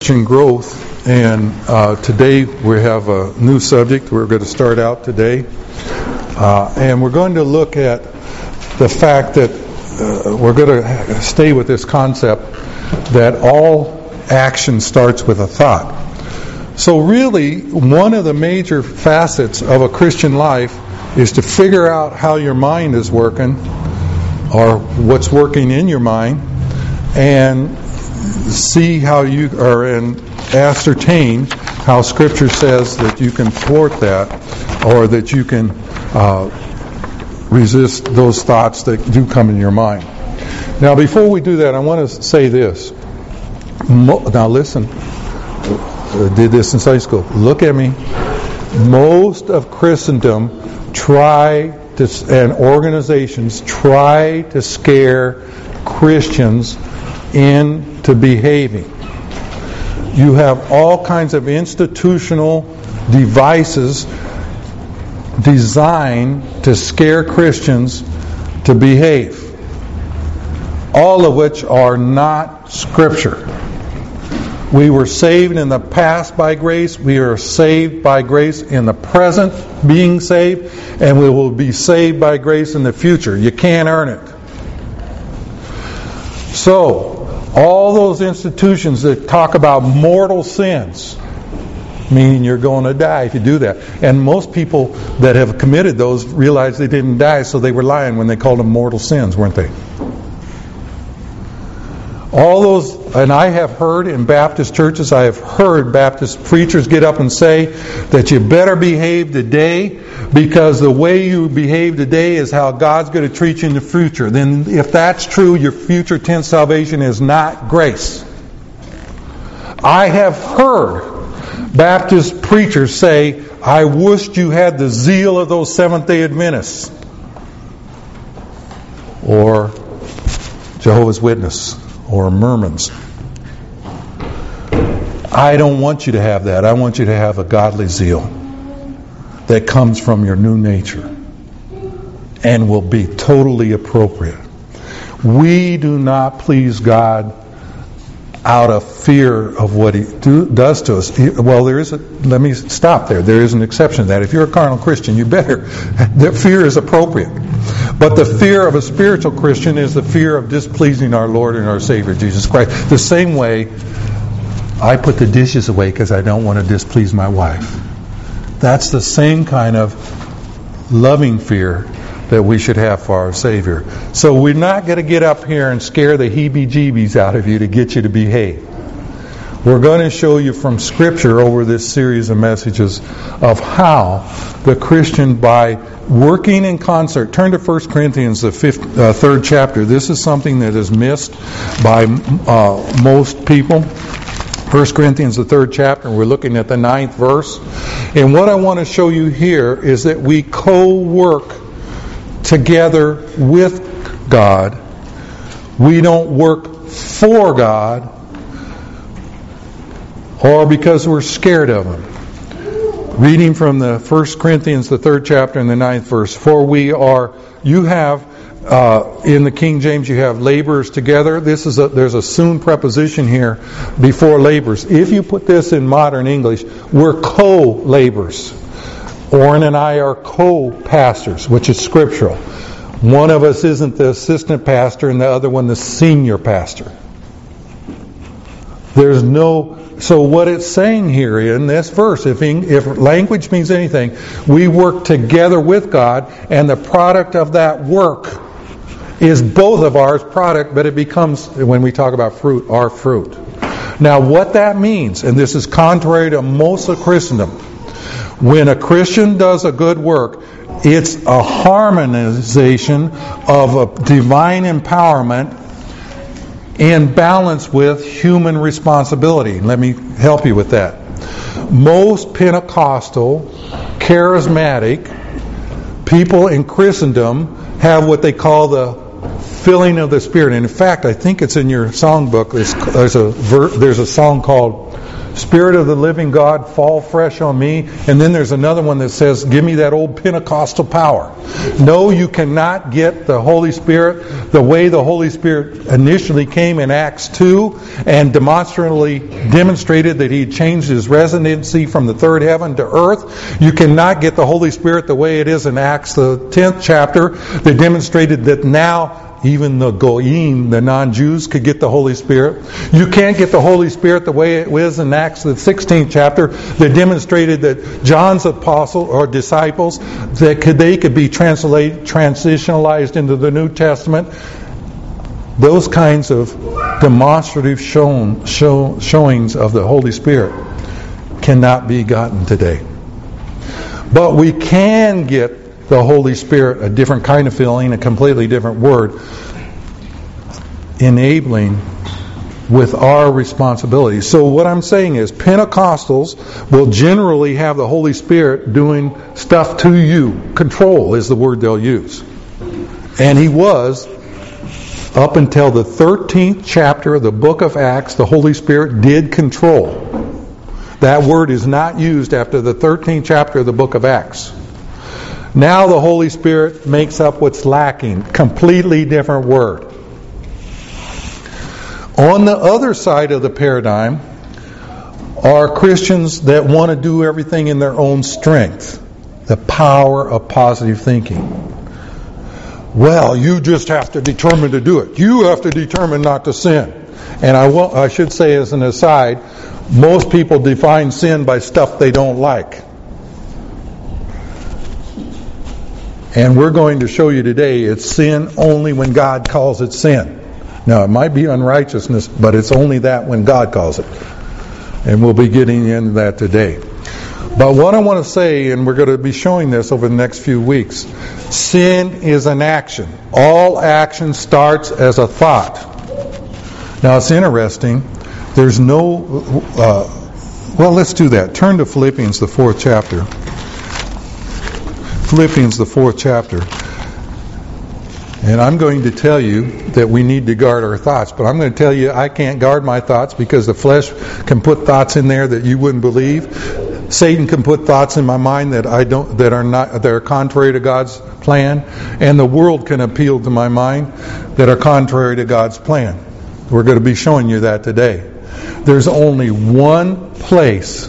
Christian growth, and today we have a new subject we're going to start out today, and we're going to look at the fact that we're going to stay with this concept that all action starts with a thought. So really, one of the major facets of a Christian life is to figure out how your mind is working, or what's working in your mind, and see how you are, and ascertain how Scripture says that you can thwart that, or that you can resist those thoughts that do come in your mind. Now, before we do that, I want to say this. Now, listen. I did this in Sunday school. Look at me. Most of Christendom and organizations try to scare Christians into behaving. You have all kinds of institutional devices designed to scare Christians to behave, all of which are not Scripture. We were saved in the past by grace. We are saved by grace in the present, being saved, and we will be saved by grace in the future. You can't earn it. So, all those institutions that talk about mortal sins, meaning you're going to die if you do that. And most people that have committed those realize they didn't die, so they were lying when they called them mortal sins, weren't they? All those, and I have heard in Baptist churches, I have heard Baptist preachers get up and say that you better behave today because the way you behave today is how God's going to treat you in the future. Then if that's true, your future tense salvation is not grace. I have heard Baptist preachers say, I wished you had the zeal of those Seventh-day Adventists or Jehovah's Witnesses or Mormons. I don't want you to have that. I want you to have a godly zeal that comes from your new nature and will be totally appropriate. We do not please God out of fear of what He does to us. Well, let me stop there. There is an exception to that. If you're a carnal Christian, you better. That fear is appropriate. But the fear of a spiritual Christian is the fear of displeasing our Lord and our Savior, Jesus Christ. The same way I put the dishes away because I don't want to displease my wife. That's the same kind of loving fear that we should have for our Savior. So we're not going to get up here and scare the heebie-jeebies out of you to get you to behave. We're going to show you from Scripture over this series of messages of how the Christian, by working in concert, turn to 1 Corinthians, the 3rd chapter. This is something that is missed by most people. 1 Corinthians, the 3rd chapter, we're looking at the 9th verse. And what I want to show you here is that we co-work together with God. We don't work for God or because we're scared of Him. Reading from the 1 Corinthians, the 3rd chapter and the 9th verse. For you have, in the King James, you have laborers together. There's a soon preposition here before laborers. If you put this in modern English, we're co-laborers. Orrin and I are co-pastors, which is scriptural. One of us isn't the assistant pastor and the other one the senior pastor. So what it's saying here in this verse, if language means anything, we work together with God, and the product of that work is both of ours product, but it becomes, when we talk about fruit, our fruit. Now what that means, and this is contrary to most of Christendom, when a Christian does a good work, it's a harmonization of a divine empowerment in balance with human responsibility. Let me help you with that. Most Pentecostal, charismatic people in Christendom have what they call the filling of the Spirit. And in fact, I think it's in your songbook. There's a song called Spirit of the living God, fall fresh on me. And then there's another one that says, give me that old Pentecostal power. No, you cannot get the Holy Spirit the way the Holy Spirit initially came in Acts 2 and demonstratively demonstrated that He changed His residency from the third heaven to earth. You cannot get the Holy Spirit the way it is in Acts, the 10th chapter, that demonstrated that now even the Goyim, the non-Jews, could get the Holy Spirit. You can't get the Holy Spirit the way it was in Acts, the 16th chapter, that demonstrated that John's apostle or disciples, that they could be transitionalized into the New Testament. Those kinds of demonstrative showings of the Holy Spirit cannot be gotten today. But we can get the Holy Spirit, a different kind of filling, a completely different word, enabling with our responsibility. So what I'm saying is, Pentecostals will generally have the Holy Spirit doing stuff to you. Control is the word they'll use. And He was, up until the 13th chapter of the book of Acts, the Holy Spirit did control. That word is not used after the 13th chapter of the book of Acts. Now the Holy Spirit makes up what's lacking. Completely different word. On the other side of the paradigm are Christians that want to do everything in their own strength. The power of positive thinking. Well, you just have to determine to do it. You have to determine not to sin. And I should say as an aside, most people define sin by stuff they don't like. And we're going to show you today it's sin only when God calls it sin. Now, it might be unrighteousness, but it's only that when God calls it. And we'll be getting into that today. But what I want to say, and we're going to be showing this over the next few weeks, sin is an action. All action starts as a thought. Now, it's interesting. There's no... well, let's do that. Turn to Philippians, the 4th chapter. Philippians, the 4th chapter. And I'm going to tell you that we need to guard our thoughts. But I'm going to tell you I can't guard my thoughts because the flesh can put thoughts in there that you wouldn't believe. Satan can put thoughts in my mind that are contrary to God's plan. And the world can appeal to my mind that are contrary to God's plan. We're going to be showing you that today. There's only one place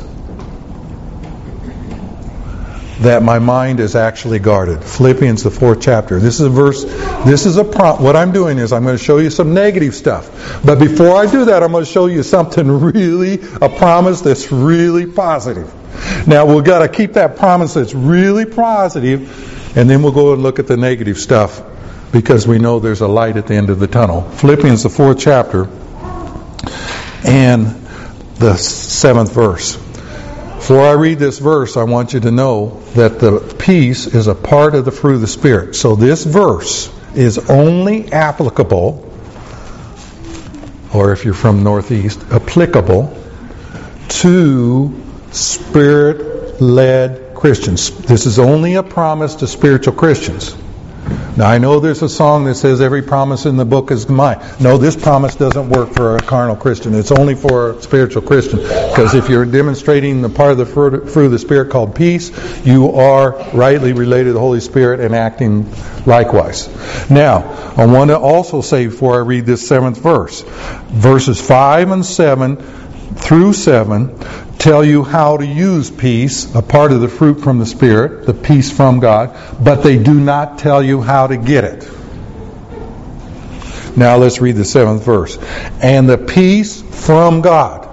that my mind is actually guarded. Philippians, the 4th chapter. This is a verse, what I'm doing is I'm going to show you some negative stuff. But before I do that, I'm going to show you something a promise that's really positive. Now, we've got to keep that promise that's really positive, and then we'll go and look at the negative stuff, because we know there's a light at the end of the tunnel. Philippians, the 4th chapter, and the 7th verse. Before I read this verse, I want you to know that the peace is a part of the fruit of the Spirit. So this verse is only applicable, or if you're from Northeast, applicable to Spirit-led Christians. This is only a promise to spiritual Christians. Now, I know there's a song that says every promise in the book is mine. No, this promise doesn't work for a carnal Christian. It's only for a spiritual Christian. Because if you're demonstrating the part of the fruit of the Spirit called peace, you are rightly related to the Holy Spirit and acting likewise. Now, I want to also say before I read this 7th verse, verses 5 and 7 through 7 tell you how to use peace, a part of the fruit from the Spirit, the peace from God, but they do not tell you how to get it. Now let's read the 7th verse. And the peace from God,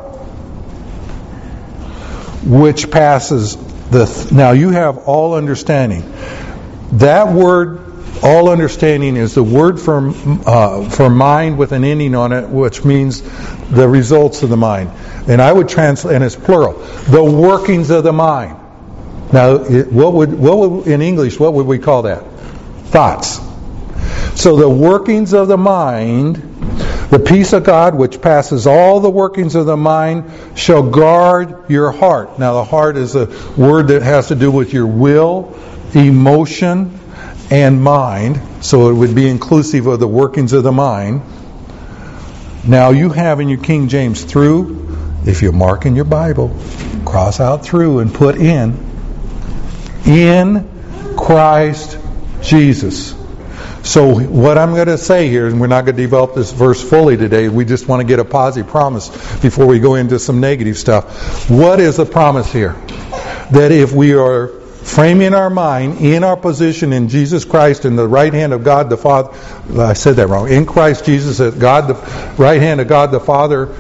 which passes now you have all understanding. That word, all understanding, is the word for mind with an ending on it, which means the results of the mind. And I would translate, and it's plural, the workings of the mind. Now, what would in English, what would we call that? Thoughts. So the workings of the mind, the peace of God, which passes all the workings of the mind, shall guard your heart. Now, the heart is a word that has to do with your will, emotion, and mind. So it would be inclusive of the workings of the mind. Now, you have in your King James through. if you mark in your Bible, cross out through and put in Christ Jesus. So what I'm going to say here, and we're not going to develop this verse fully today, we just want to get a positive promise before we go into some negative stuff. What is the promise here? That if we are framing our mind in our position in Jesus Christ in the right hand of God the Father, I said that wrong, in Christ Jesus at God, the right hand of God the Father,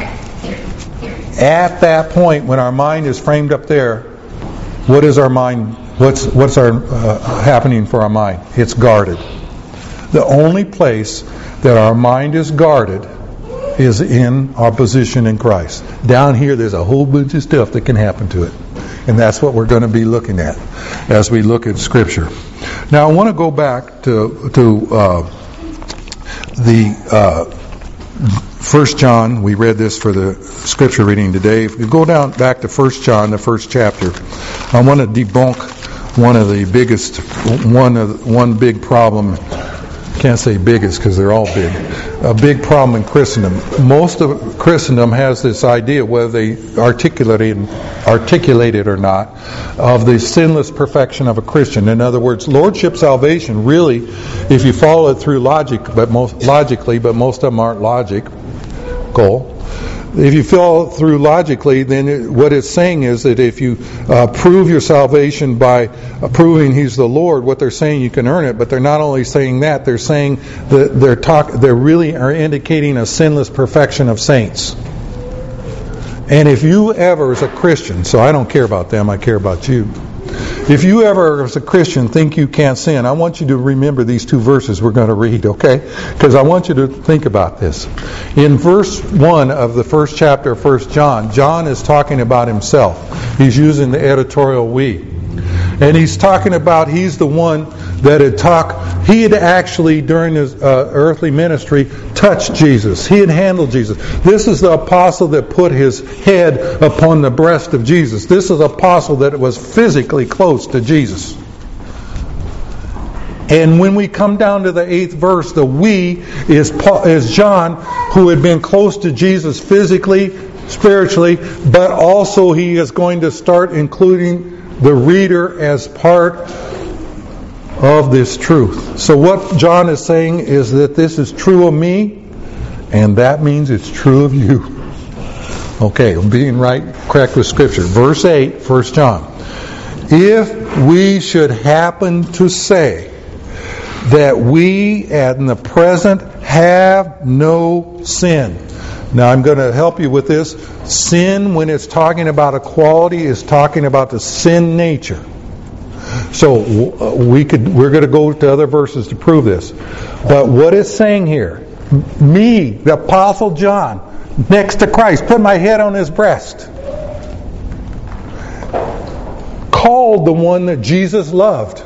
at that point when our mind is framed up there, what is our mind? What's our happening for our mind? It's guarded. The only place that our mind is guarded is in our position in Christ. Down here, there's a whole bunch of stuff that can happen to it. And that's what we're going to be looking at as we look at Scripture. Now, I want to go back to the 1 John. We read this for the Scripture reading today. If you go down back to 1 John, the first chapter, I want to debunk one big problem. Can't say biggest because they're all big. A big problem in Christendom. Most of Christendom has this idea, whether they articulate it or not, of the sinless perfection of a Christian. In other words, lordship salvation really, if you follow it through logically, but most of them aren't logical. If you follow through logically, then what it's saying is that if you prove your salvation by proving He's the Lord, what they're saying you can earn it. But they're not only saying that; they're saying that they really are indicating a sinless perfection of saints. And if you ever, as a Christian, so I don't care about them, I care about you. If you ever, as a Christian, think you can't sin, I want you to remember these two verses we're going to read, okay? Because I want you to think about this. In verse 1 of the first chapter of 1 John, John is talking about himself. He's using the editorial we. And he's talking about he's the one that he had actually, during his earthly ministry, touched Jesus. He had handled Jesus. This is the apostle that put his head upon the breast of Jesus. This is the apostle that was physically close to Jesus. And when we come down to the 8th verse, the we is John, who had been close to Jesus physically, spiritually, but also he is going to start including the reader as part of this truth. So what John is saying is that this is true of me, and that means it's true of you. Okay, I'm being correct with Scripture. Verse 8, 1 John. If we should happen to say that we at the present have no sin. Now I'm going to help you with this. Sin, when it's talking about a quality, is talking about the sin nature. So we're going to go to other verses to prove this. But what it's saying here, me, the Apostle John, next to Christ, put my head on His breast, called the one that Jesus loved.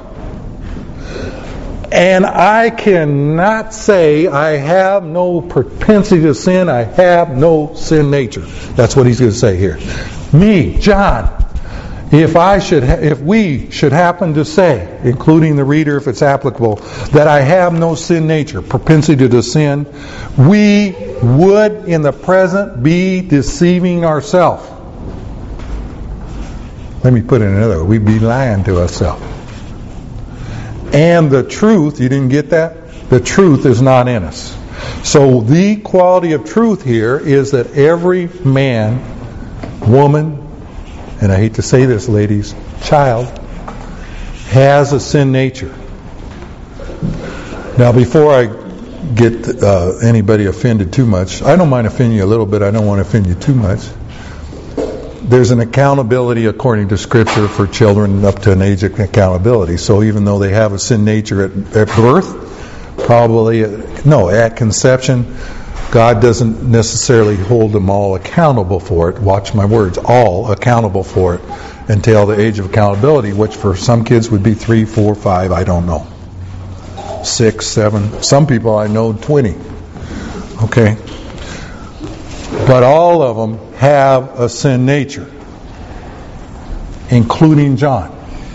And I cannot say I have no propensity to sin, I have no sin nature. That's what he's going to say here. Me, John, if we should happen to say, including the reader if it's applicable, that I have no sin nature, propensity to sin, we would in the present be deceiving ourselves. Let me put it another way. We'd be lying to ourselves. And the truth, you didn't get that? The truth is not in us. So the quality of truth here is that every man, woman, and I hate to say this, ladies, child, has a sin nature. Now, before I get anybody offended too much, I don't mind offending you a little bit, I don't want to offend you too much. There's an accountability according to Scripture for children up to an age of accountability. So even though they have a sin nature at birth, at conception, God doesn't necessarily hold them all accountable for it. Watch my words, all accountable for it until the age of accountability, which for some kids would be 3, 4, 5, I don't know. 6, 7, some people I know 20. Okay? But all of them have a sin nature, including John.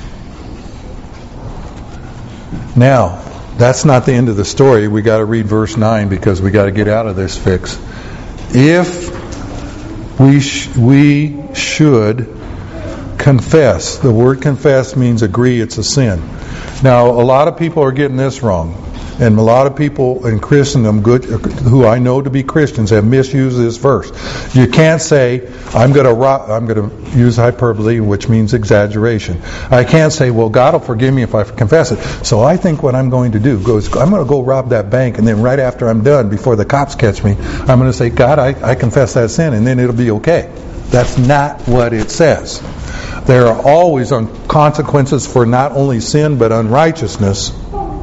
Now, that's not the end of the story. We got to read verse 9 because we got to get out of this fix. If we should confess. The word confess means agree it's a sin. Now, a lot of people are getting this wrong. And a lot of people in Christendom, who I know to be Christians, have misused this verse. You can't say, I'm going to use hyperbole, which means exaggeration. I can't say, well, God will forgive me if I confess it. So I think what I'm going to do is I'm going to go rob that bank, and then right after I'm done, before the cops catch me, I'm going to say, God, I confess that sin, and then it'll be okay. That's not what it says. There are always consequences for not only sin, but unrighteousness.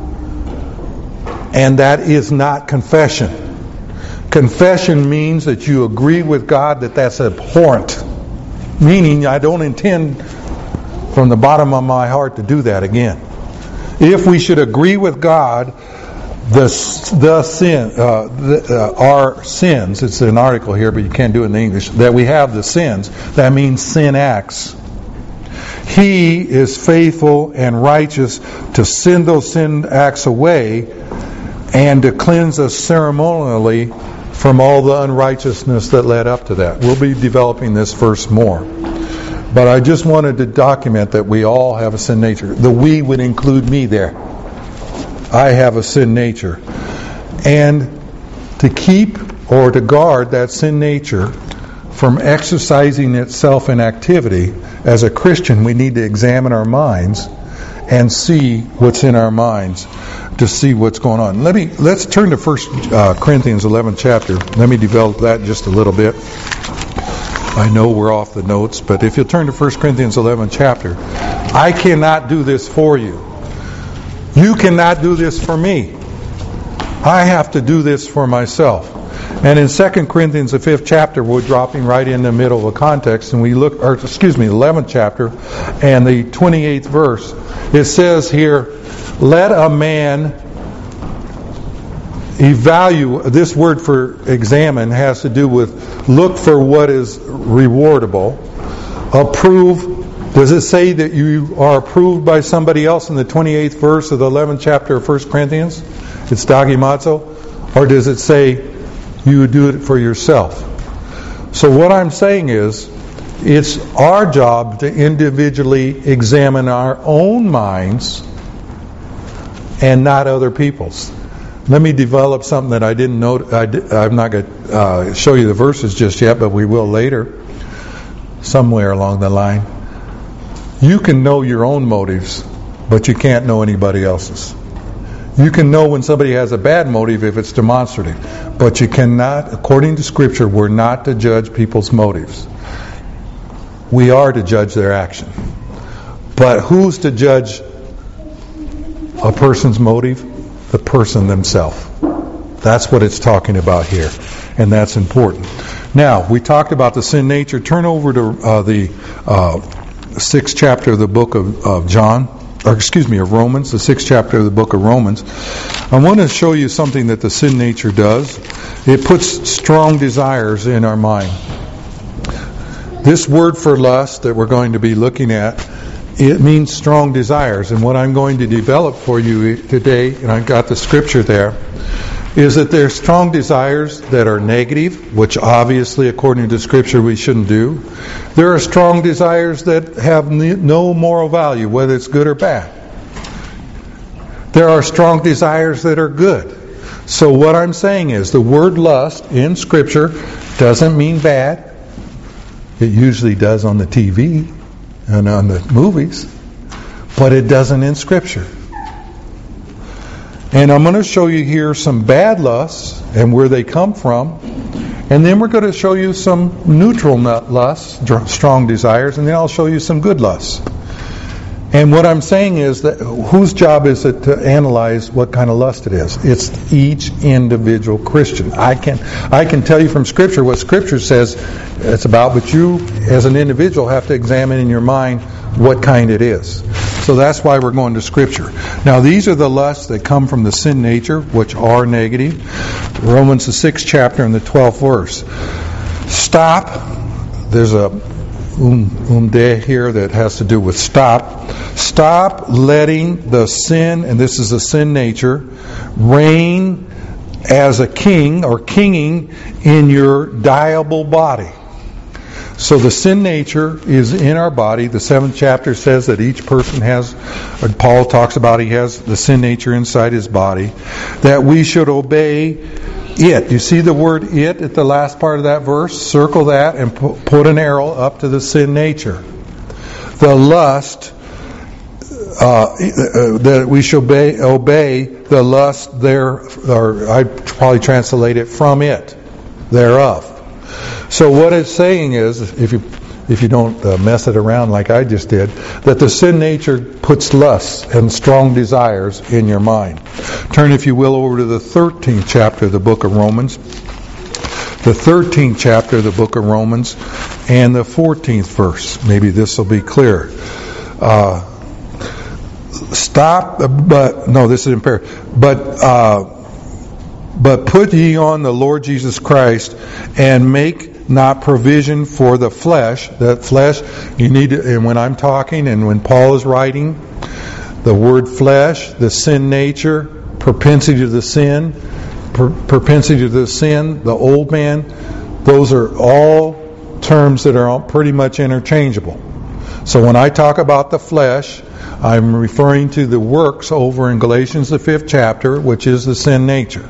And that is not confession. Confession means that you agree with God that that's abhorrent. Meaning, I don't intend from the bottom of my heart to do that again. If we should agree with God, our sins, it's an article here, but you can't do it in English, that we have the sins, that means sin acts. He is faithful and righteous to send those sin acts away and to cleanse us ceremonially from all the unrighteousness that led up to that. We'll be developing this verse more. But I just wanted to document that we all have a sin nature. The we would include me there. I have a sin nature. And to keep or to guard that sin nature from exercising itself in activity, as a Christian, we need to examine our minds and see what's in our minds to see what's going on. Let's turn to 1 Corinthians 11 chapter. Let me develop that just a little bit. I know we're off the notes, but if you'll turn to 1 Corinthians 11 chapter, I cannot do this for you. You cannot do this for me. I have to do this for myself. And in 2 Corinthians, the 5th chapter, we're dropping right in the middle of the context, and the 11th chapter, and the 28th verse. It says here, let a man evaluate. This word for examine has to do with look for what is rewardable. Approve. Does it say that you are approved by somebody else in the 28th verse of the 11th chapter of 1 Corinthians? It's dogimazo. Or does it say you do it for yourself? So what I'm saying is, it's our job to individually examine our own minds and not other people's. Let me develop something that I didn't know. I'm not going to show you the verses just yet, but we will later, somewhere along the line. You can know your own motives, but you can't know anybody else's. You can know when somebody has a bad motive if it's demonstrative, but you cannot, according to Scripture, we're not to judge people's motives. We are to judge their action. But who's to judge a person's motive? The person themselves. That's what it's talking about here. And that's important. Now, we talked about the sin nature. Turn over to the 6th chapter of the book of Romans, the 6th chapter of the book of Romans. I want to show you something that the sin nature does. It puts strong desires in our mind. This word for lust that we're going to be looking at, it means strong desires. And what I'm going to develop for you today, and I've got the scripture there, is that there's strong desires that are negative, which obviously, according to Scripture, we shouldn't do. There are strong desires that have no moral value, whether it's good or bad. There are strong desires that are good. So what I'm saying is, the word lust in Scripture doesn't mean bad. It usually does on the TV and on the movies, but it doesn't in Scripture. And I'm going to show you here some bad lusts and where they come from. And then we're going to show you some neutral lusts, strong desires, and then I'll show you some good lusts. And what I'm saying is that whose job is it to analyze what kind of lust it is? It's each individual Christian. I can tell you from Scripture what Scripture says it's about, but you as an individual have to examine in your mind what kind it is. So that's why we're going to Scripture. Now these are the lusts that come from the sin nature, which are negative. Romans the 6th chapter and the 12th verse. Stop. There's a de here that has to do with stop. Stop letting the sin, and this is the sin nature, reign as a king or kinging in your diable body. So the sin nature is in our body. The 7th chapter says that each person has, or Paul talks about he has the sin nature inside his body, that we should obey it. You see the word it at the last part of that verse? Circle that and put an arrow up to the sin nature. The lust, that we should obey the lust there, or I'd probably translate it from it, thereof. So what it's saying is, if you don't mess it around like I just did, that the sin nature puts lusts and strong desires in your mind. Turn, if you will, over to the 13th chapter of the book of Romans. The 13th chapter of the book of Romans and the 14th verse. Maybe this will be clear. This is imperative. But put ye on the Lord Jesus Christ, and make not provision for the flesh. That flesh, you need to, and when I'm talking and when Paul is writing, the word flesh, the sin nature, propensity to the sin, the old man, those are all terms that are pretty much interchangeable. So when I talk about the flesh, I'm referring to the works over in Galatians the 5th chapter, which is the sin nature.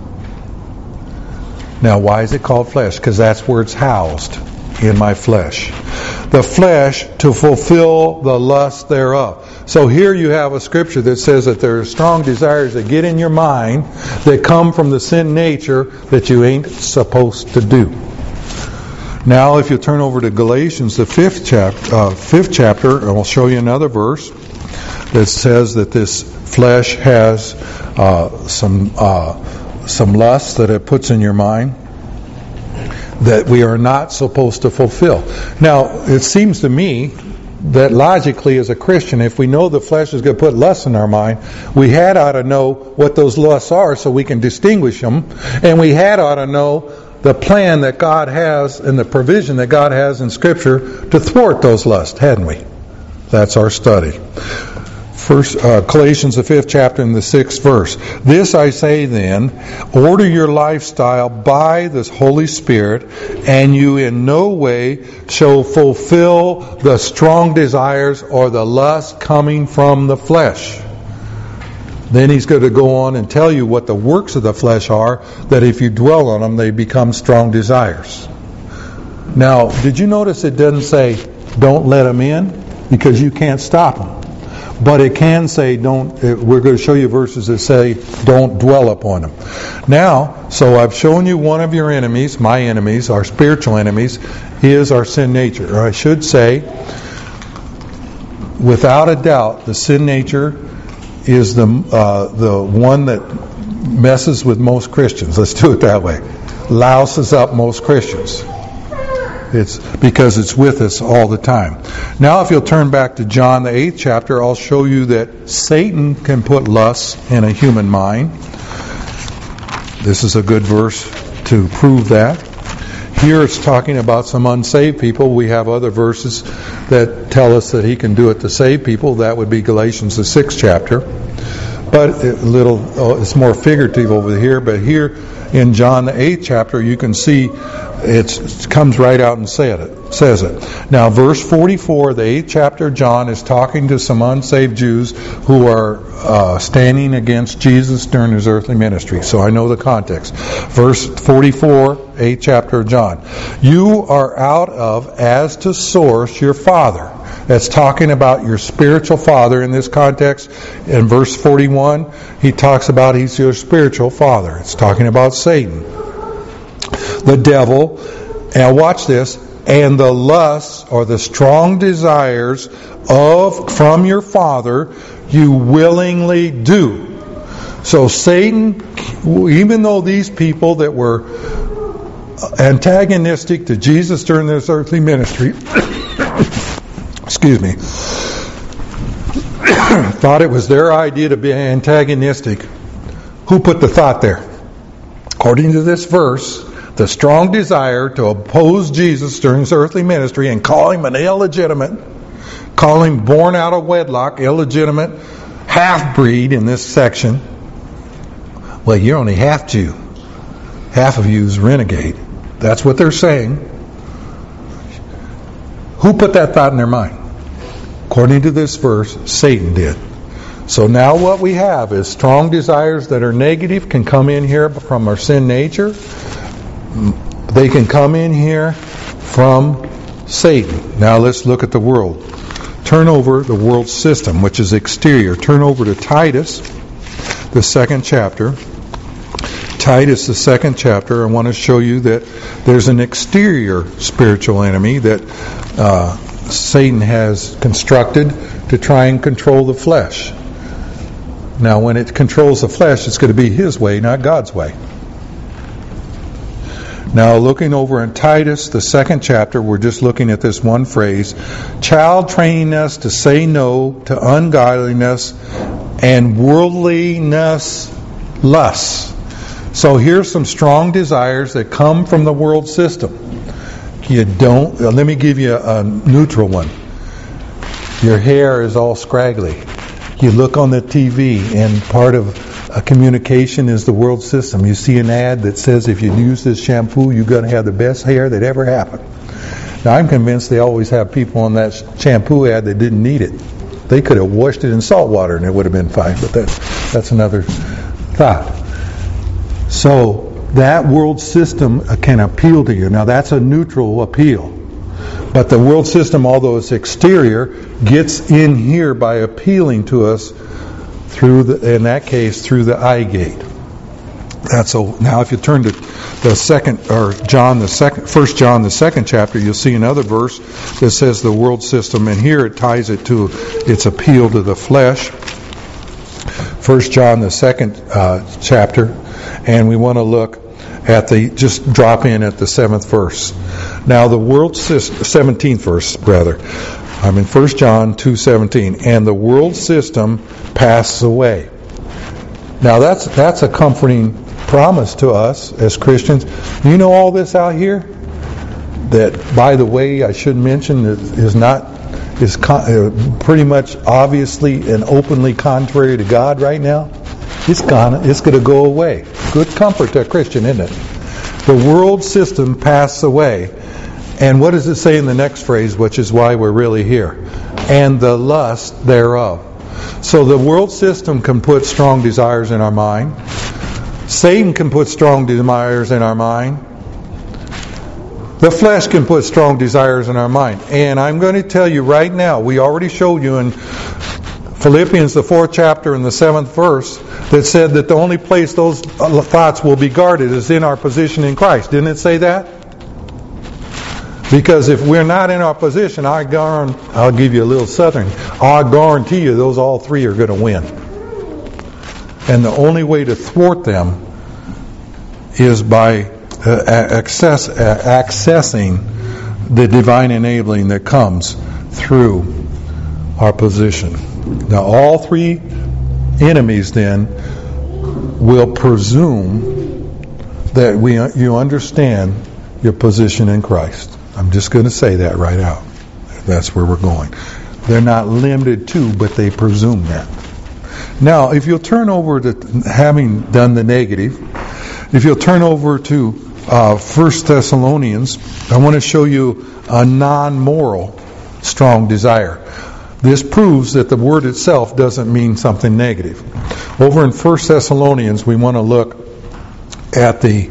Now, why is it called flesh? Because that's where it's housed, in my flesh. The flesh to fulfill the lust thereof. So here you have a scripture that says that there are strong desires that get in your mind that come from the sin nature that you ain't supposed to do. Now, if you turn over to Galatians, the 5th chapter, and I'll show you another verse that says that this flesh has some lusts that it puts in your mind that we are not supposed to fulfill. Now, it seems to me that logically as a Christian, if we know the flesh is going to put lusts in our mind, we ought to know what those lusts are so we can distinguish them, and we ought to know the plan that God has and the provision that God has in Scripture to thwart those lusts, hadn't we? That's our study. First, Galatians the 5th chapter and the 6th verse. This I say then, order your lifestyle by the Holy Spirit, and you in no way shall fulfill the strong desires or the lust coming from the flesh. Then he's going to go on and tell you what the works of the flesh are, that if you dwell on them, they become strong desires. Now, did you notice it doesn't say, don't let them in? Because you can't stop them. But it can say, we're going to show you verses that say, don't dwell upon them. Now, so I've shown you one of your enemies, my enemies, our spiritual enemies, is our sin nature. Or I should say, without a doubt, the sin nature is the one that messes with most Christians. Let's do it that way. Louses up most Christians. It's because it's with us all the time. Now, if you'll turn back to John, the 8th chapter, I'll show you that Satan can put lusts in a human mind. This is a good verse to prove that. Here it's talking about some unsaved people. We have other verses that tell us that he can do it to save people. That would be Galatians, the 6th chapter. But it's more figurative over here. But here in John, the 8th chapter, you can see it comes right out and says it. Now, verse 44, the 8th chapter of John is talking to some unsaved Jews who are standing against Jesus during his earthly ministry. So I know the context. Verse 44, 8th chapter of John. You are out of, as to source, your father. That's talking about your spiritual father in this context. In verse 41, he talks about he's your spiritual father. It's talking about Satan. The devil, and watch this, and the lusts or the strong desires from your father you willingly do. So Satan, even though these people that were antagonistic to Jesus during this earthly ministry, thought it was their idea to be antagonistic, who put the thought there? According to this verse, the strong desire to oppose Jesus during his earthly ministry and call him an illegitimate, call him born out of wedlock, illegitimate, half-breed in this section. Well, you're only half Jew. Half of you is renegade. That's what they're saying. Who put that thought in their mind? According to this verse, Satan did. So now what we have is strong desires that are negative can come in here from our sin nature. They can come in here from Satan. Now let's look at the world. Turn over the world system, which is exterior. Turn over to Titus, the 2nd chapter. Titus, the 2nd chapter. I want to show you that there's an exterior spiritual enemy that Satan has constructed to try and control the flesh. Now, when it controls the flesh, it's going to be his way, not God's way. Now, looking over in Titus, the 2nd chapter, we're just looking at this one phrase. Child training us to say no to ungodliness and worldliness lusts. So here's some strong desires that come from the world system. Let me give you a neutral one. Your hair is all scraggly. You look on the TV, and part of a communication is the world system. You see an ad that says if you use this shampoo, you're going to have the best hair that ever happened. Now, I'm convinced they always have people on that shampoo ad that didn't need it. They could have washed it in salt water and it would have been fine, but that's another thought. So that world system can appeal to you. Now, that's a neutral appeal. But the world system, although it's exterior, gets in here by appealing to us through in that case, through the eye gate. Now, if you turn to the 1 John, the 2nd chapter, you'll see another verse that says the world system, and here it ties it to its appeal to the flesh. 1 John, the 2nd chapter, and we want to look at just drop in at the 7th verse. Now the world system, 17th verse rather. I'm in 1 John 2:17, and the world system passes away. Now that's a comforting promise to us as Christians. You know all this out here that, by the way, I should mention is pretty much obviously and openly contrary to God right now. It's going to go away. Good comfort to a Christian, isn't it? The world system passes away. And what does it say in the next phrase, which is why we're really here? And the lust thereof. So the world system can put strong desires in our mind. Satan can put strong desires in our mind. The flesh can put strong desires in our mind. And I'm going to tell you right now, we already showed you in Philippians, the 4th chapter and the 7th verse, that said that the only place those thoughts will be guarded is in our position in Christ. Didn't it say that? Because if we're not in our position, I'll give you a little southern, I guarantee you those all three are going to win. And the only way to thwart them is by accessing the divine enabling that comes through our position. Now, all three enemies then will presume that you understand your position in Christ. I'm just going to say that right out. That's where we're going. They're not limited to, but they presume that. Now, if you'll turn over to, having done the negative, if you'll turn over to 1 Thessalonians, I want to show you a non-moral strong desire. This proves that the word itself doesn't mean something negative. Over in 1 Thessalonians, we want to look at the...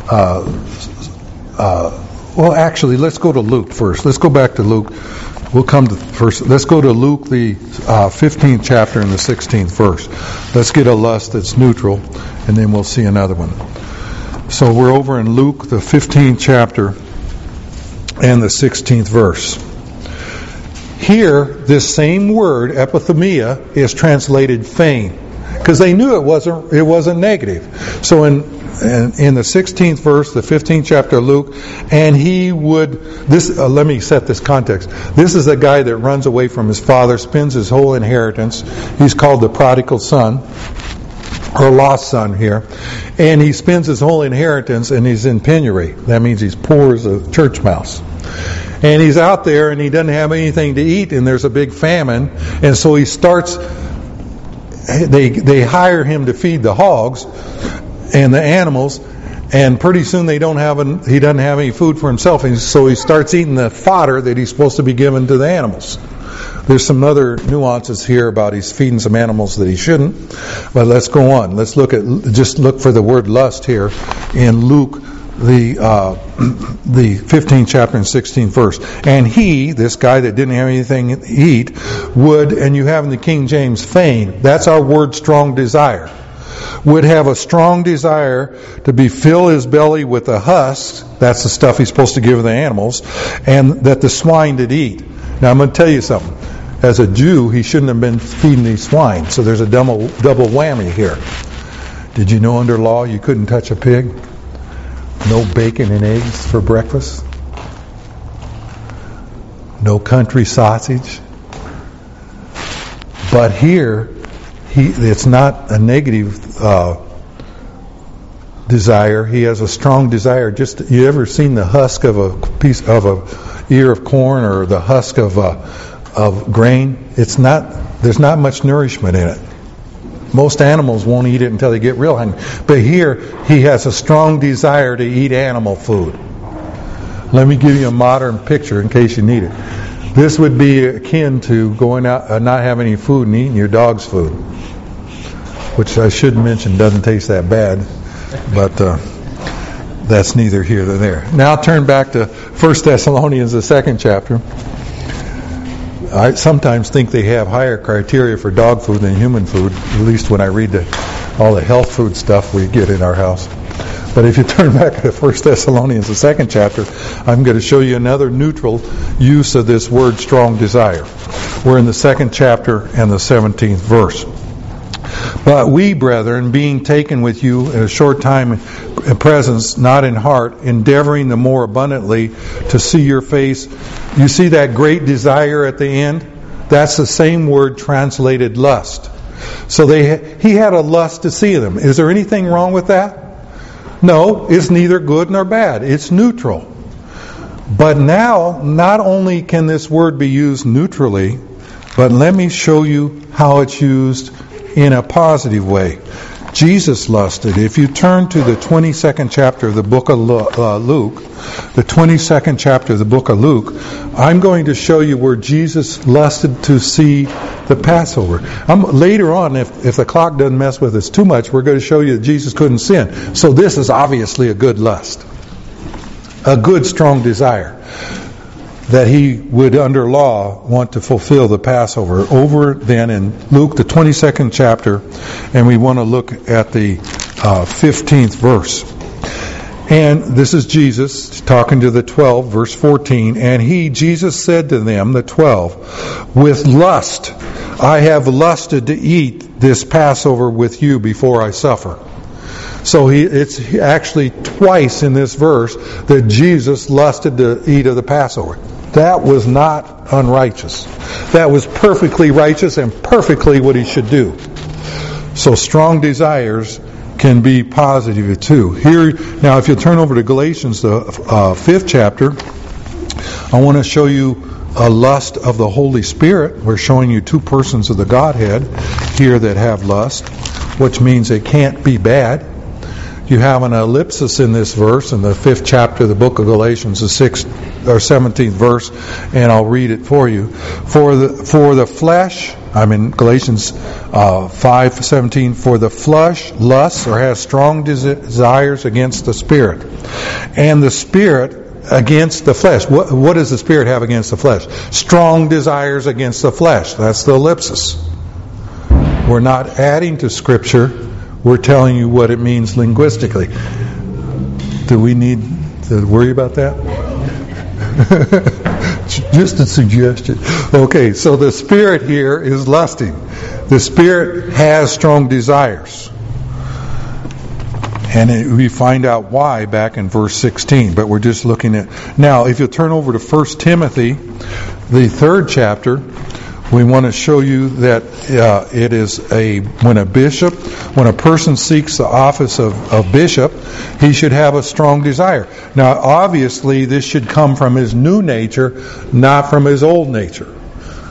well, actually, let's go to Luke first. Let's go back to Luke. We'll come to first. Let's go to Luke, the 15th chapter and the 16th verse. Let's get a lust that's neutral, and then we'll see another one. So we're over in Luke, the 15th chapter and the 16th verse. Here, this same word, epithumia, is translated fame, because they knew it wasn't negative. So in the 16th verse, the 15th chapter of Luke, and he would, let me set this context. This is a guy that runs away from his father, spends his whole inheritance. He's called the prodigal son, or lost son here. And he spends his whole inheritance and he's in penury. That means he's poor as a church mouse. And he's out there and he doesn't have anything to eat, and there's a big famine. And so he starts, they hire him to feed the hogs and the animals, And pretty soon he doesn't have any food for himself, and so he starts eating the fodder that he's supposed to be giving to the animals. There's some other nuances here about he's feeding some animals that he shouldn't, but let's go on. Let's look for the word lust here in Luke, the 15th chapter and 16th verse. And he, this guy that didn't have anything to eat, would, and you have in the King James, fain. That's our word, strong desire. Would have a strong desire to fill his belly with the husks, that's the stuff he's supposed to give the animals, and that the swine did eat. Now I'm going to tell you something. As a Jew, he shouldn't have been feeding these swine, so there's a double whammy here. Did you know under law you couldn't touch a pig? No bacon and eggs for breakfast? No country sausage? But here, it's not a negative desire. He has a strong desire. You ever seen the husk of a piece of a ear of corn or the husk of grain? There's not much nourishment in it. Most animals won't eat it until they get real hungry. But here, he has a strong desire to eat animal food. Let me give you a modern picture in case you need it. This would be akin to going out and not having any food and eating your dog's food, which I should mention doesn't taste that bad, but that's neither here nor there. Now turn back to 1 Thessalonians, the 2nd chapter. I sometimes think they have higher criteria for dog food than human food, at least when I read all the health food stuff we get in our house. But if you turn back to 1 Thessalonians, the 2nd chapter, I'm going to show you another neutral use of this word strong desire. We're in the 2nd chapter and the 17th verse. But we, brethren, being taken with you in a short time in presence, not in heart, endeavoring the more abundantly to see your face. You see that great desire at the end? That's the same word translated lust. So he had a lust to see them. Is there anything wrong with that? No, it's neither good nor bad. It's neutral. But now, not only can this word be used neutrally, but let me show you how it's used in a positive way. Jesus lusted. If you turn to the 22nd chapter of the book of Luke, the 22nd chapter of the book of Luke, I'm going to show you where Jesus lusted to see the Passover. Later on, if the clock doesn't mess with us too much, we're going to show you that Jesus couldn't sin. So this is obviously a good lust. A good, strong desire that he would, under law, want to fulfill the Passover. Over then in Luke, the 22nd chapter, and we want to look at the 15th verse. And this is Jesus talking to the 12, verse 14. And Jesus said to them, the 12, with lust I have lusted to eat this Passover with you before I suffer. So it's actually twice in this verse that Jesus lusted to eat of the Passover. That was not unrighteous. That was perfectly righteous and perfectly what he should do. So strong desires can be positive too. Here, now if you turn over to Galatians, the 5th chapter, I want to show you a lust of the Holy Spirit. We're showing you two persons of the Godhead here that have lust, which means it can't be bad. You have an ellipsis in this verse in the 5th chapter of the book of Galatians, the 6th or 17th verse, and I'll read it for you. For the flesh, I'm in Galatians 5:17. For the flesh lusts or has strong desires against the Spirit, and the Spirit against the flesh. What does the Spirit have against the flesh? Strong desires against the flesh. That's the ellipsis. We're not adding to Scripture. We're telling you what it means linguistically. Do we need to worry about that? Just a suggestion. Okay, so the Spirit here is lusting. The Spirit has strong desires. And we find out why back in verse 16. But we're just looking at... Now, if you turn over to 1 Timothy, the 3rd chapter... We want to show you that it is when a person seeks the office of bishop, he should have a strong desire. Now, obviously, this should come from his new nature, not from his old nature.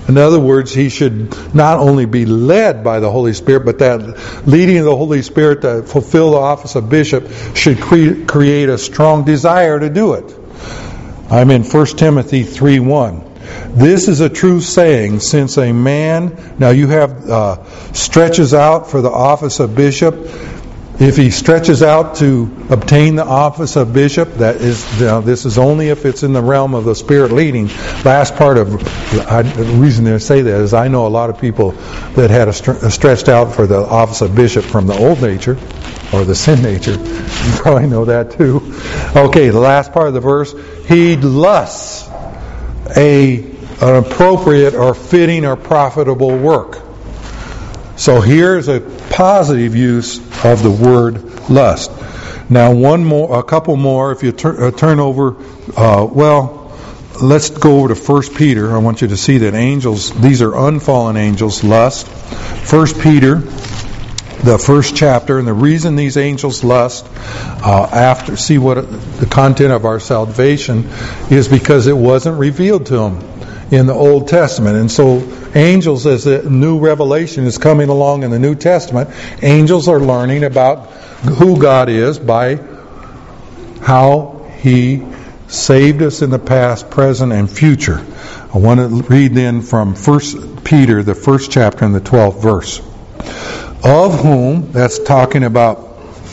In other words, he should not only be led by the Holy Spirit, but that leading of the Holy Spirit to fulfill the office of bishop should create a strong desire to do it. I'm in 1 Timothy 3:1. This is a true saying, since a man, now you have stretches out for the office of bishop. If he stretches out to obtain the office of bishop, that is, this is only if it's in the realm of the Spirit leading. Last part of the reason I say that is I know a lot of people that had stretched out for the office of bishop from the old nature, or the sin nature. You probably know that too. Okay, the last part of the verse, he lusts an appropriate or fitting or profitable work. So here's a positive use of the word lust. Now, a couple more. If you turn over, let's go over to 1 Peter. I want you to see that angels, these are unfallen angels, lust. 1 Peter, the first chapter, and the reason these angels lust, see what the content of our salvation is, because it wasn't revealed to them in the Old Testament. And so angels, as the new revelation is coming along in the New Testament, angels are learning about who God is by how He saved us in the past, present, and future. I want to read then from 1 Peter, the first chapter and the 12th verse. Of whom, that's talking about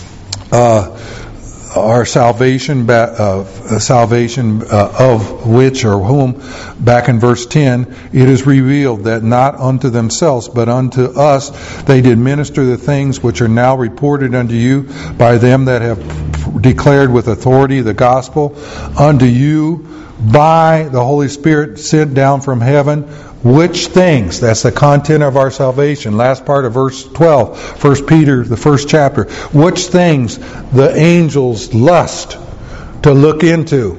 our salvation, of which or whom, back in verse 10, it is revealed that not unto themselves, but unto us they did minister the things which are now reported unto you by them that have declared with authority the gospel unto you by the Holy Spirit sent down from heaven, which things, that's the content of our salvation. Last part of verse 12, 1 Peter, the first chapter. Which things the angels lust to look into.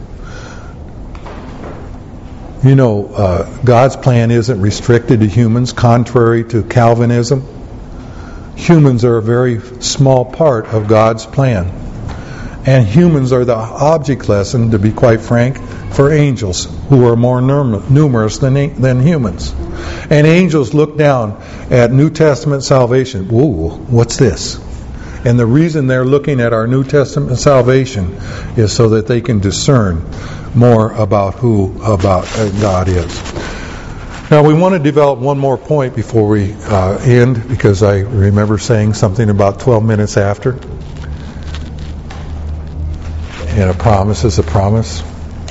You know, God's plan isn't restricted to humans, contrary to Calvinism. Humans are a very small part of God's plan. And humans are the object lesson, to be quite frank, for angels, who are more numerous than humans. And angels look down at New Testament salvation. Whoa, what's this? And the reason they're looking at our New Testament salvation is so that they can discern more about who God is. Now we want to develop one more point before we end, because I remember saying something about 12 minutes after. And a promise is a promise.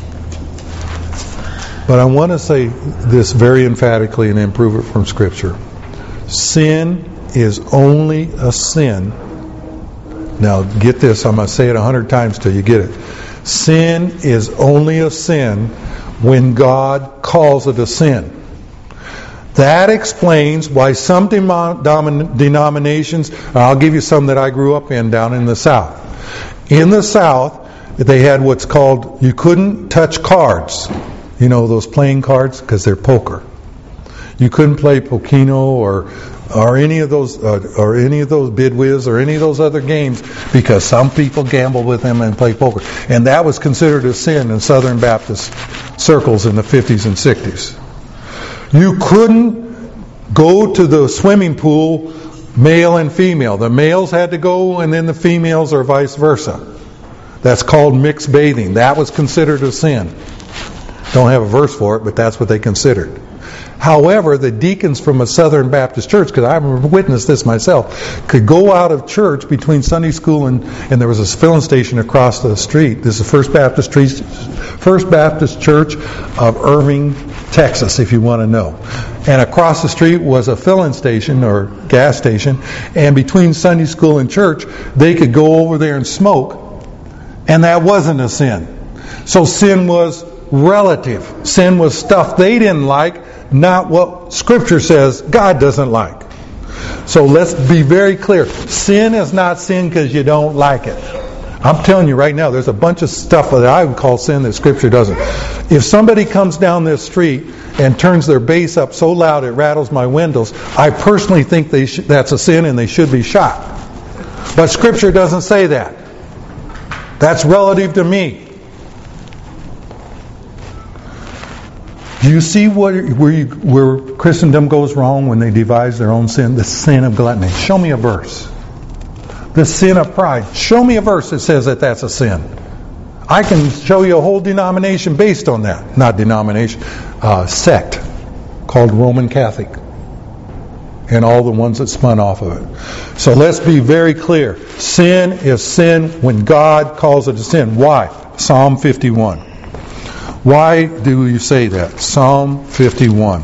But I want to say this very emphatically and then prove it from Scripture. Sin is only a sin. Now get this, I'm going to say it 100 times till you get it. Sin is only a sin when God calls it a sin. That explains why some denominations, I'll give you some that I grew up in down in the South. In the South, they had what's called, you couldn't touch cards. You know, those playing cards, because they're poker. You couldn't play Pokino or any of those Bid Whiz or any of those other games, because some people gamble with them and play poker. And that was considered a sin in Southern Baptist circles in the 50s and 60s. You couldn't go to the swimming pool, male and female. The males had to go, and then the females, or vice versa. That's called mixed bathing. That was considered a sin. Don't have a verse for it, but that's what they considered. However, the deacons from a Southern Baptist church, because I witnessed this myself, could go out of church between Sunday school and there was a filling station across the street. This is First Baptist Church of Irving, Texas, if you want to know. And across the street was a filling station or gas station, and between Sunday school and church, they could go over there and smoke, and that wasn't a sin. So sin was relative. Sin was stuff they didn't like, not what Scripture says God doesn't like. So let's be very clear. Sin is not sin because you don't like it. I'm telling you right now, there's a bunch of stuff that I would call sin that Scripture doesn't. If somebody comes down this street and turns their bass up so loud it rattles my windows, I personally think that's a sin and they should be shot. But Scripture doesn't say that. That's relative to me. Do you see where Christendom goes wrong when they devise their own sin? The sin of gluttony. Show me a verse. The sin of pride. Show me a verse that says that that's a sin. I can show you a whole denomination based on that. Not denomination, sect called Roman Catholic. And all the ones that spun off of it. So let's be very clear. Sin is sin when God calls it a sin. Why? Psalm 51. Why do you say that? Psalm 51.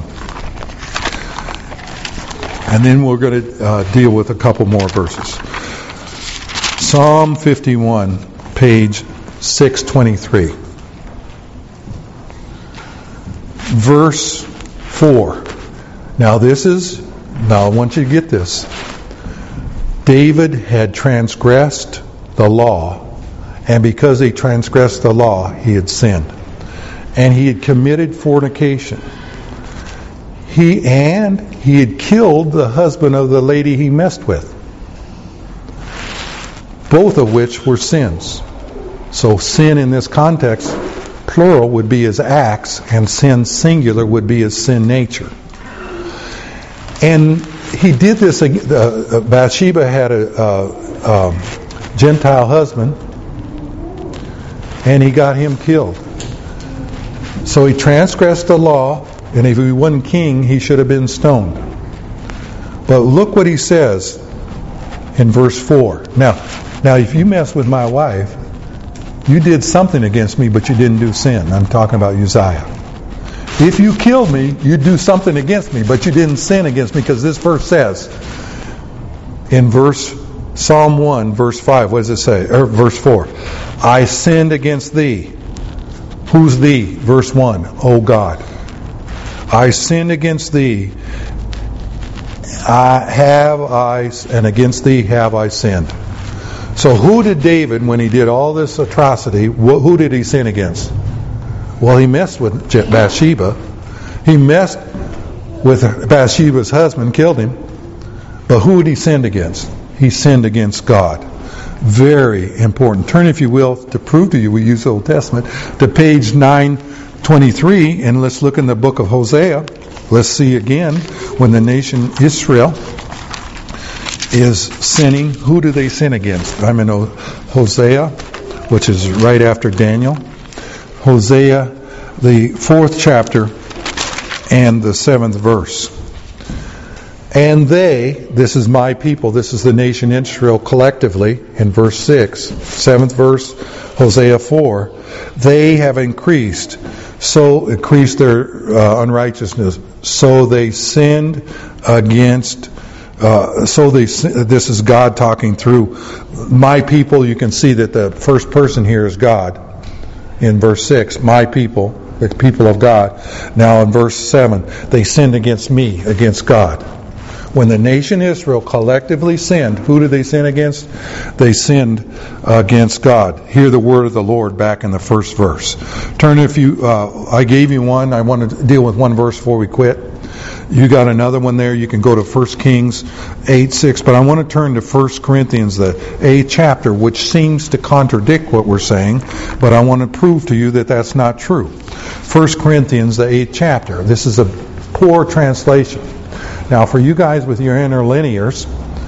And then we're going to deal with a couple more verses. Psalm 51, page 623. Verse 4. Now I want you to get this. David had transgressed the law, and because he transgressed the law, he had sinned. And he had committed fornication. He had killed the husband of the lady he messed with. Both of which were sins. So sin in this context, plural, would be his acts, and sin singular would be his sin nature. And he did this. Bathsheba had a Gentile husband, and he got him killed. So he transgressed the law, and if he wasn't king, he should have been stoned. But look what he says in verse 4. Now, if you mess with my wife, you did something against me, but you didn't do sin. I'm talking about Uzziah. If you killed me, you do something against me, but you didn't sin against me, because this verse says in Psalm 1, verse 5, what does it say? Or verse 4. I sinned against thee. Who's thee? Verse 1. O God. I sinned against thee. And against thee have I sinned. So who did David, when he did all this atrocity, who did he sin against? Well, he messed with Bathsheba. He messed with Bathsheba's husband, killed him. But who did he sin against? He sinned against God. Very important. Turn, if you will, to prove to you we use the Old Testament, to page 923, and let's look in the book of Hosea. Let's see again, when the nation Israel is sinning, who do they sin against? I'm in Hosea, which is right after Daniel. Hosea, the 4th chapter, and the 7th verse. And this is my people, this is the nation Israel collectively, in verse 6, 7th verse, Hosea 4, they have increased their unrighteousness, so they sinned against, this is God talking through my people. You can see that the first person here is God in verse 6, my people, the people of God. Now in verse 7, they sinned against me, against God. When the nation Israel collectively sinned, who did they sin against? They sinned against God. Hear the word of the Lord back in the first verse. Turn, if you, I gave you one. I want to deal with one verse before we quit. You got another one there. You can go to 1 Kings 8:6. But I want to turn to 1 Corinthians, the 8th chapter, which seems to contradict what we're saying. But I want to prove to you that that's not true. 1 Corinthians, the 8th chapter. This is a poor translation. Now, for you guys with your interlinears,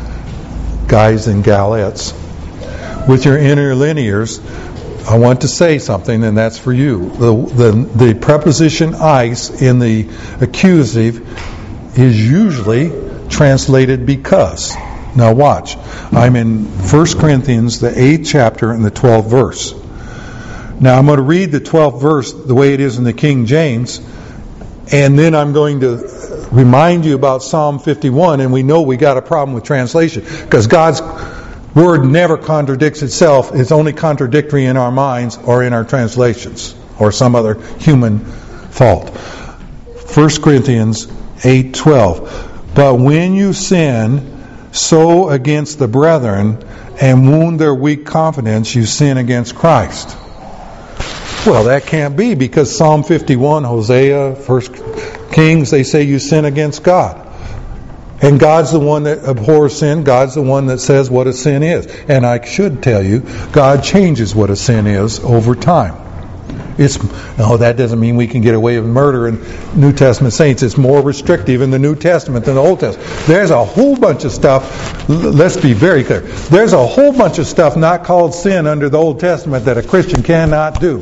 guys and galettes, with your interlinears, I want to say something, and that's for you. The preposition "ice" in the accusative is usually translated "because." Now watch. I'm in 1 Corinthians, the 8th chapter, and the 12th verse. Now I'm going to read the 12th verse the way it is in the King James, and then I'm going to remind you about Psalm 51, and we know we got a problem with translation, because God's Word never contradicts itself. It's only contradictory in our minds or in our translations or some other human fault. 1 Corinthians 8:12. But when you sin so against the brethren and wound their weak confidence, you sin against Christ. Well, that can't be, because Psalm 51, Hosea, 1 Kings, they say you sin against God. And God's the one that abhors sin. God's the one that says what a sin is. And I should tell you, God changes what a sin is over time. That doesn't mean we can get away with murder in New Testament saints. It's more restrictive in the New Testament than the Old Testament. There's a whole bunch of stuff, let's be very clear, there's a whole bunch of stuff not called sin under the Old Testament that a Christian cannot do.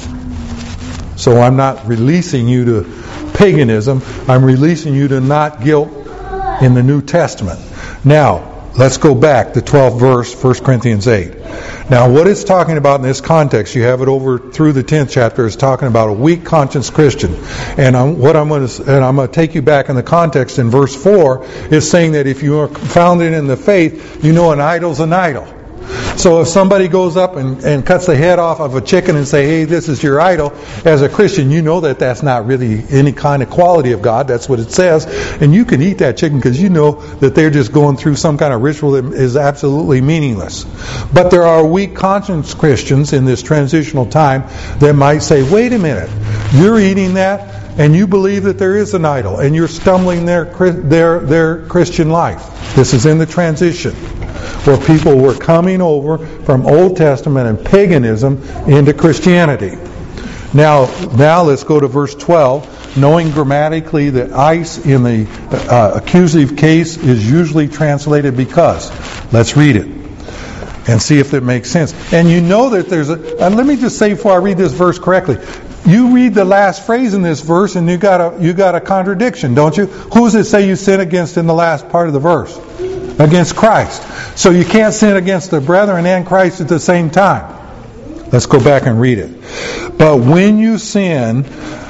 So I'm not releasing you to paganism, I'm releasing you to not guilt in the New Testament. Now, let's go back to 12th verse, 1 Corinthians 8. Now, what it's talking about in this context, you have it over through the 10th chapter, is talking about a weak conscience Christian. And I'm going to take you back in the context in verse 4, is saying that if you are founded in the faith, you know an idol's an idol. So if somebody goes up and cuts the head off of a chicken and say, hey, this is your idol, as a Christian, you know that that's not really any kind of quality of God. That's what it says. And you can eat that chicken because you know that they're just going through some kind of ritual that is absolutely meaningless. But there are weak conscience Christians in this transitional time that might say, wait a minute, you're eating that and you believe that there is an idol and you're stumbling their Christian life. This is in the transition, where people were coming over from Old Testament and paganism into Christianity. Now let's go to verse 12. Knowing grammatically that ice in the accusative case is usually translated because. Let's read it and see if it makes sense. And you know that there's and let me just say before I read this verse correctly, you read the last phrase in this verse and you got a contradiction, don't you? Who does it say you sin against in the last part of the verse? Against Christ. So you can't sin against the brethren and Christ at the same time. Let's go back and read it. But when you sin,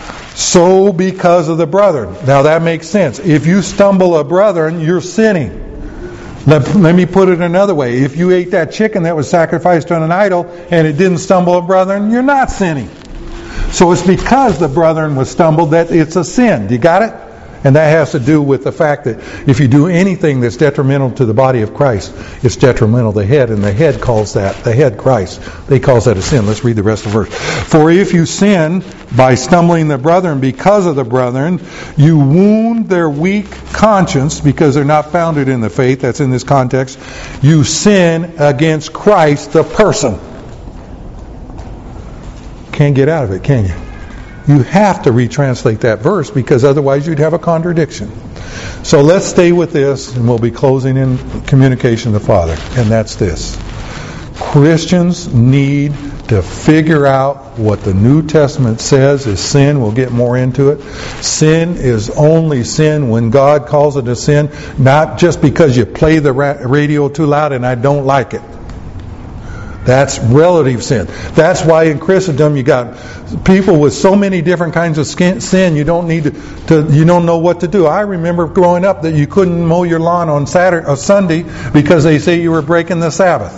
so because of the brethren. Now that makes sense. If you stumble a brethren, you're sinning. Let me put it another way. If you ate that chicken that was sacrificed on an idol and it didn't stumble a brethren, you're not sinning. So it's because the brethren was stumbled that it's a sin. Do you got it? And that has to do with the fact that if you do anything that's detrimental to the body of Christ, it's detrimental to the head, and the head calls that, the head Christ, they calls that a sin. Let's read the rest of the verse. For if you sin by stumbling the brethren because of the brethren, you wound their weak conscience because they're not founded in the faith. That's in this context. You sin against Christ the person. Can't get out of it, can you? You have to retranslate that verse because otherwise you'd have a contradiction. So let's stay with this, and we'll be closing in communication to the Father. And that's this. Christians need to figure out what the New Testament says is sin. We'll get more into it. Sin is only sin when God calls it a sin, not just because you play the radio too loud and I don't like it. That's relative sin. That's why in Christendom you got people with so many different kinds of sin. You don't need you don't know what to do. I remember growing up that you couldn't mow your lawn on Saturday or Sunday because they say you were breaking the Sabbath.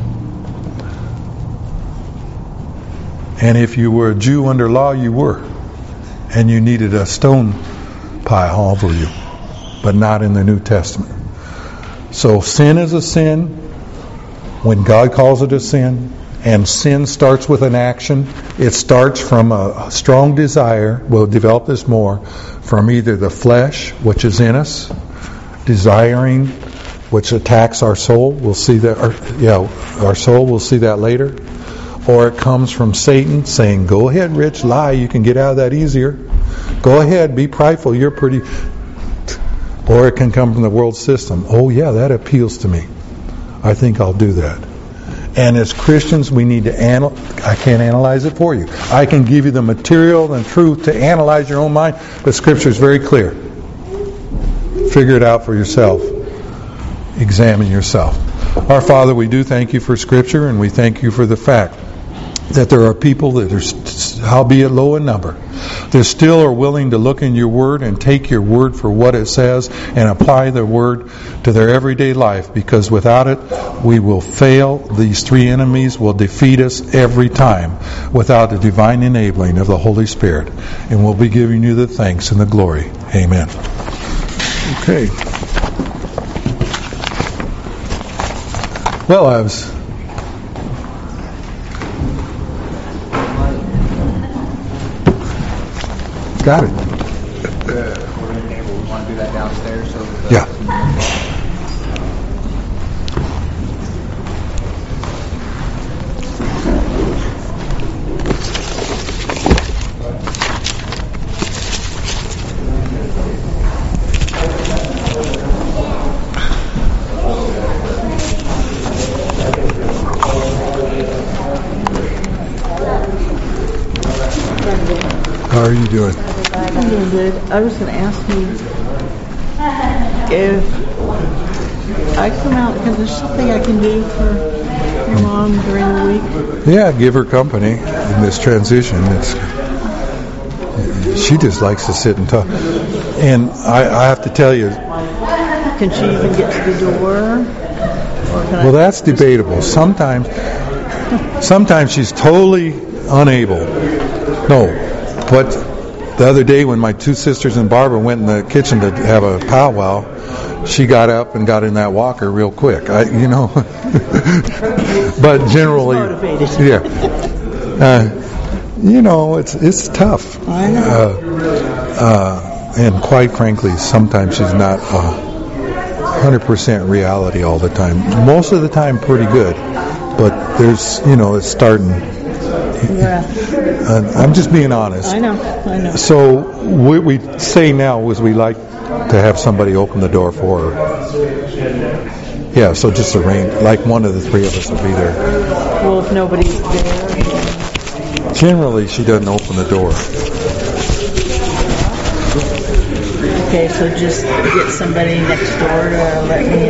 And if you were a Jew under law, you were, and you needed a stone pile over you, but not in the New Testament. So sin is a sin when God calls it a sin, and sin starts with an action. It starts from a strong desire, we'll develop this more, from either the flesh, which is in us, desiring, which attacks our soul. We'll see that, our soul, we'll see that later. Or it comes from Satan saying, go ahead, Rich, lie, you can get out of that easier. Go ahead, be prideful, you're pretty. Or it can come from the world system. Oh yeah, that appeals to me. I think I'll do that. And as Christians, we need to I can't analyze it for you. I can give you the material and truth to analyze your own mind, but Scripture is very clear. Figure it out for yourself. Examine yourself. Our Father, we do thank you for Scripture, and we thank you for the fact that there are people that are, albeit low in number, that still are willing to look in your Word and take your Word for what it says and apply the Word to their everyday life, because without it, we will fail. These three enemies will defeat us every time without the divine enabling of the Holy Spirit. And we'll be giving you the thanks and the glory. Amen. Okay. Well, I was... Got it. We're going to want to do that downstairs. So yeah. are you doing? I'm doing good. I was going to ask you if I come out, because there's something I can do for your mom during the week. Yeah, give her company in this transition. She just likes to sit and talk. And I have to tell you, Can she even get to the door? Or can well, that's debatable. Sometimes she's totally unable. No, but the other day when my two sisters and Barbara went in the kitchen to have a powwow, she got up and got in that walker real quick. But generally, yeah. It's tough. I know. And quite frankly, sometimes she's not 100% reality all the time. Most of the time, pretty good. But there's, it's starting. Yeah. I'm just being honest. I know. So what we say now is we like to have somebody open the door for her. Yeah, so just arrange, like one of the three of us will be there. Well, if nobody's there. Generally, she doesn't open the door. Okay, so just get somebody next door to let me